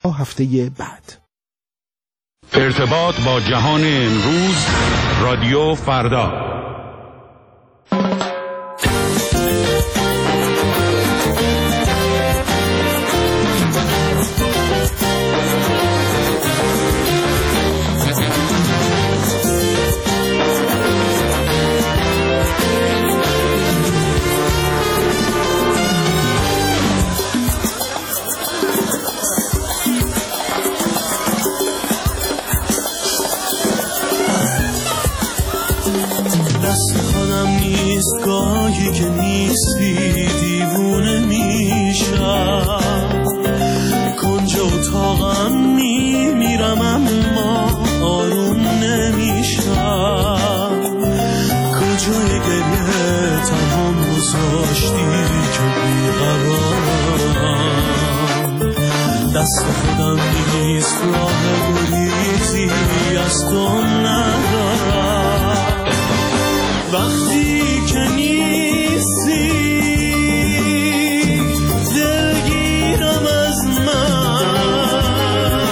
هفته بعد. ارتباط با جهان امروز، رادیو فردا. گاهی که نیستی دیوونه میشم، کنج اتاقم میمیرم اما آروم نمیشم. کجای گریه تمام گذاشتی که بیقرارم، دست خودم نیست راه گریزی از تو ندارم. وقتی که نیستی دلگیرم از من،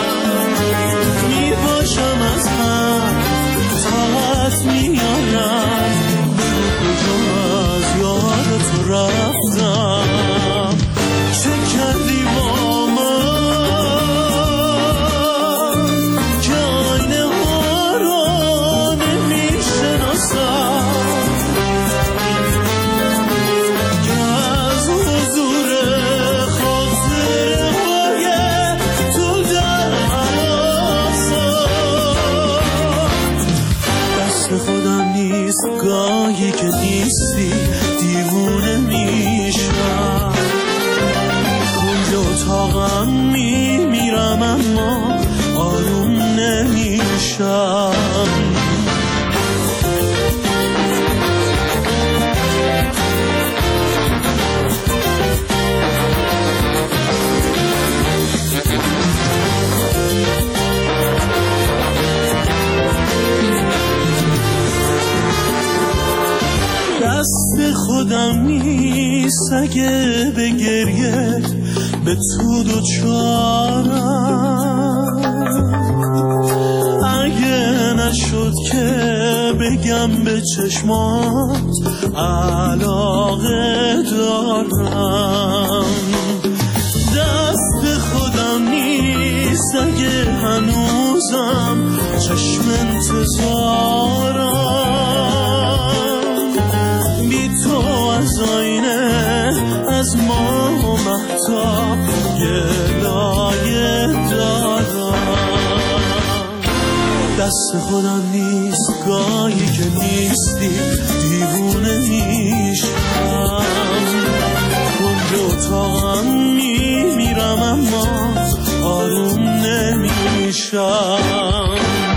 میپاشم از هم طاقت میارم، کجا از یاد تو رفتم. چه کردی با من که آینه ها رو نمیشناسم، گاهی که نیستی دیوونه میشم، کنج اتاقم میمیرم اما آروم نمیشم. دست خودم نیست اگه به گریه به تو دوچارم، اگه نشد که بگم به چشمات علاقه دارم. دست خودم نیست اگه هنوزم چشم انتظارم، بی تو از آینه از ما و مهتاب گلایه دارم. دست خودم نیست گاهی که نیستی دیوونه میشم، کنج اتاقم میمیرم اما آروم نمیشم.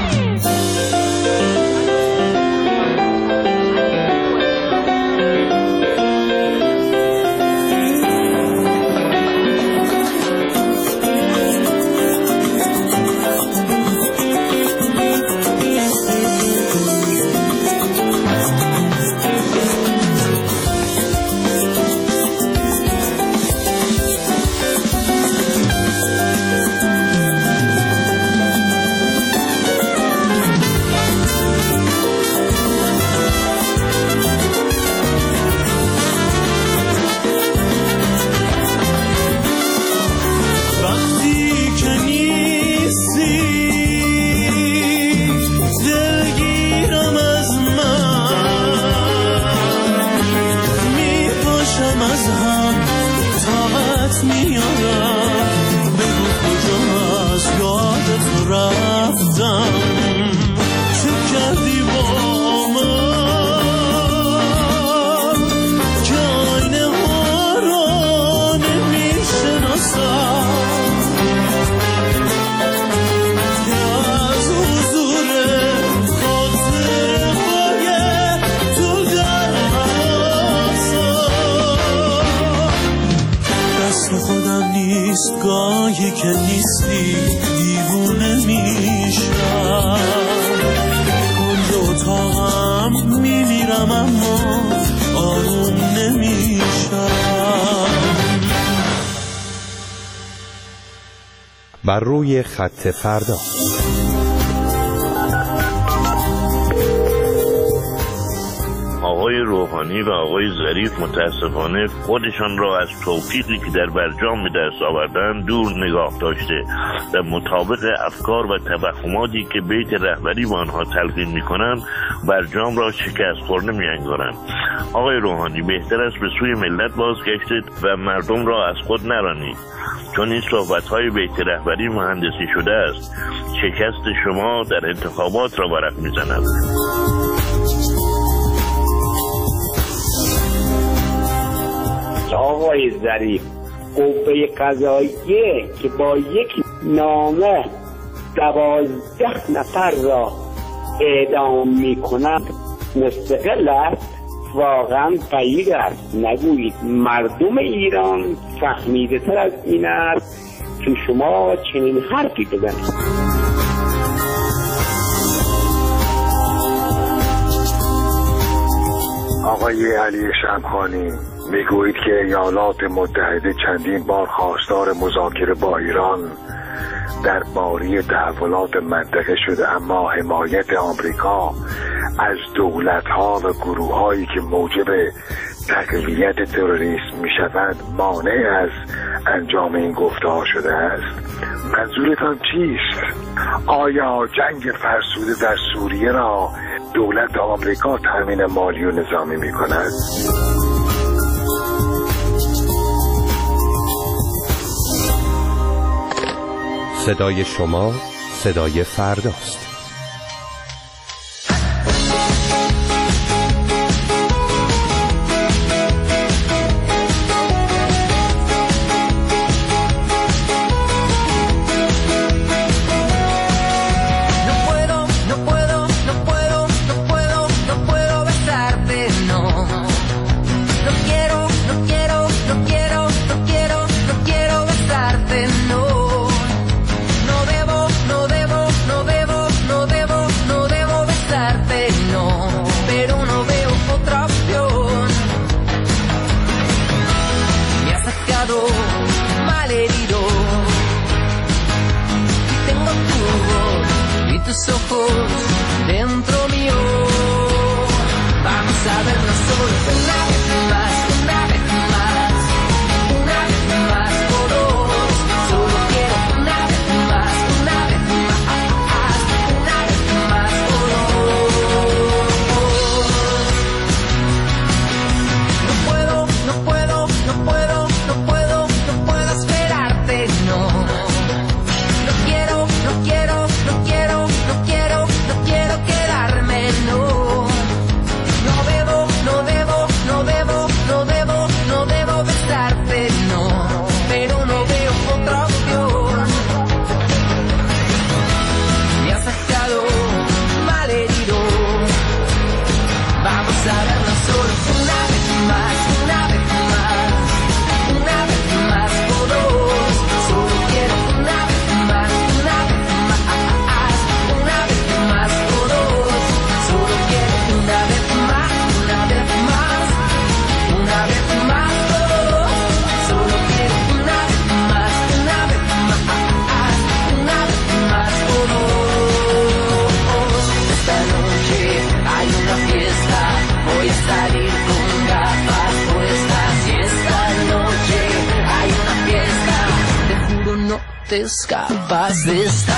گاهی که نیستی دیوونه میشم، کنج اتاقم میمیرم اما آروم نمیشم. بر روی خط فردا. آقای روحانی و آقای ظریف متاسفانه خودشان را از توفیقی که در برجام به دست آوردن دور نگاه داشته و مطابق افکار و توهماتی که بیت رهبری با آنها تلقین می‌کنند برجام را شکست خورده می‌انگارند. آقای روحانی بهتر است به سوی ملت بازگشتید و مردم را از خود نرانید، چون این صحبت‌های بیت رهبری مهندسی شده است. شکست شما در انتخابات را ورق می‌زند. آقای ظریف، قوه قضاییه که با یک نامه 12 نفر را اعدام می‌کند مستقل است؟ واقعا غیر است. نگویید مردم ایران فهمیده تر از این است که شما چنین حرفی بزنید. آقای علی شمخانی، میگویید که ایالات متحده چندین بار خواستار مذاکره با ایران درباره تحولات منطقه شده، اما حمایت آمریکا از دولت‌ها و گروه‌هایی که موجب تقویت تروریسم می‌شوند مانع از انجام این گفته‌ها شده است. منظورتان چیست؟ آیا جنگ فرسوده در سوریه را دولت آمریکا تامین مالی و نظامی می‌کند؟ صدای شما صدای فرداست. te escapas de esta.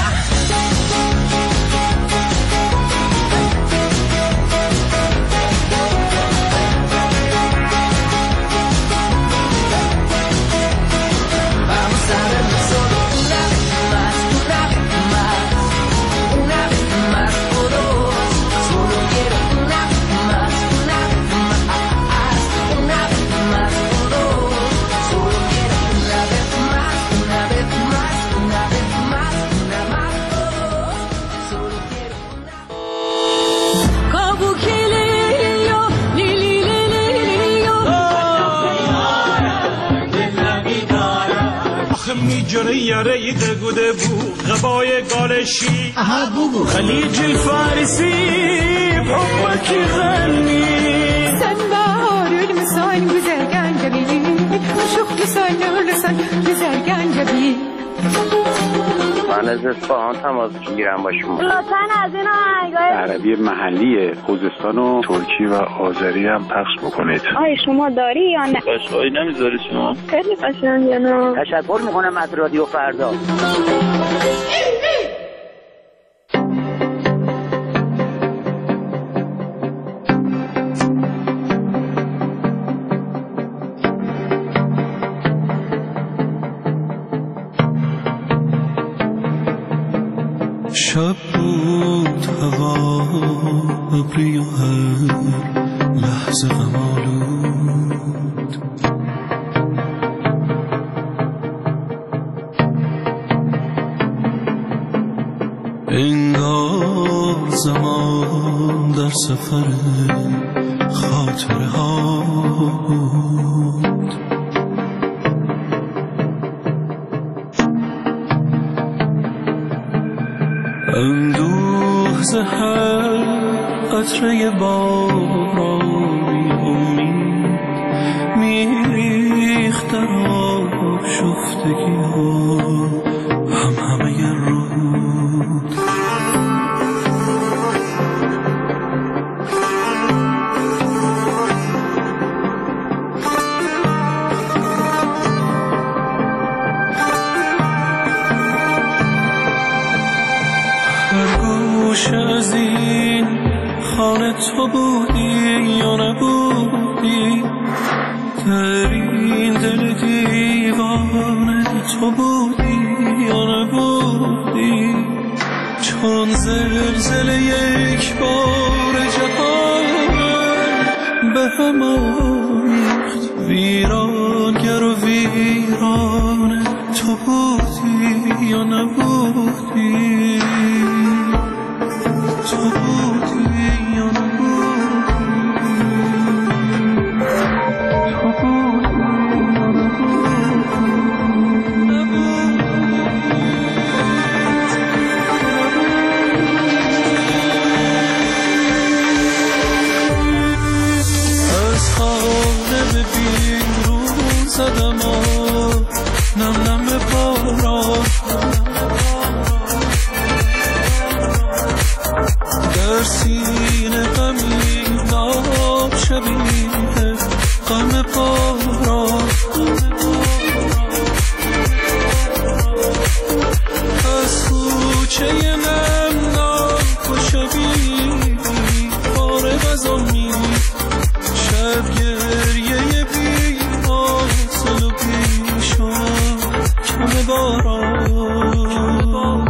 جنه یاره دگوده بو غبای گالشی خلیج الفارسی بحبك غني sen baharül misal güzel gencebi Şuh güzel nurlusan güzel gencebi من از اصفهان تماس میگیرم با شما. لطفاً از این آهنگای عربی محلی خوزستان و ترکی و آذری هم پخش بکنید. آیا شما داری یا نه؟ قشقایی نمیذاری شما؟ خیلی قشنگه نه؟ تشکر میکنم از رادیو فردا. شب بود هوا ابری و هر لحظه غم آلود، انگار زمان در سفر خاطره ها بود. اندوه زهر قطره بارانی امید میریخت در آشفتگی ها همه رود. از این خانه تو بودی یا نبودی، در این دل دیوانه تو بودی یا نبودی، چون زلزله یک بار جهان به هم آمیخت، ویرانگر و ویرانه تو بودی یا نبودی، تو بودی یا نبودی، تو بودی یا از خانه به بیرون زدم نم نم باران، در سینه غمی ناب شبیه غم باران، از کوچه نمناک و شبیه فارغ از امید، شب گریه بی حاصل و بی شما کم باران.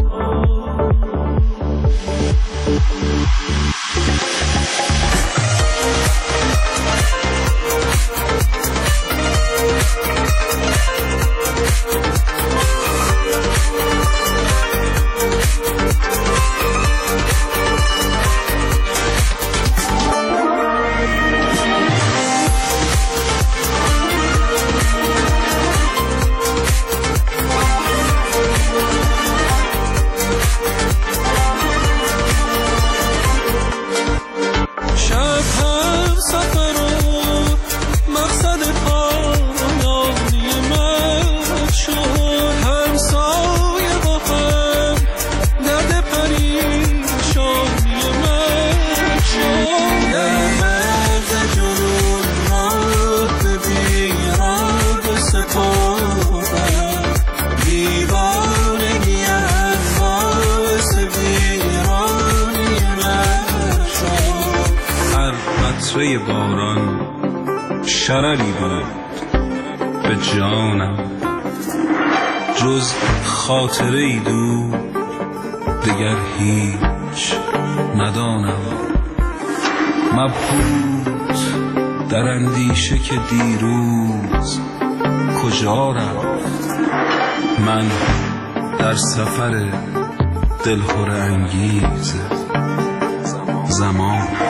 قطره باران شرری بود به جانم، جز خاطره ای دور دگر هیچ ندانم، مبهوت در اندیشه که دیروز کجا رفت، من در سفر دلهره انگیز زمان.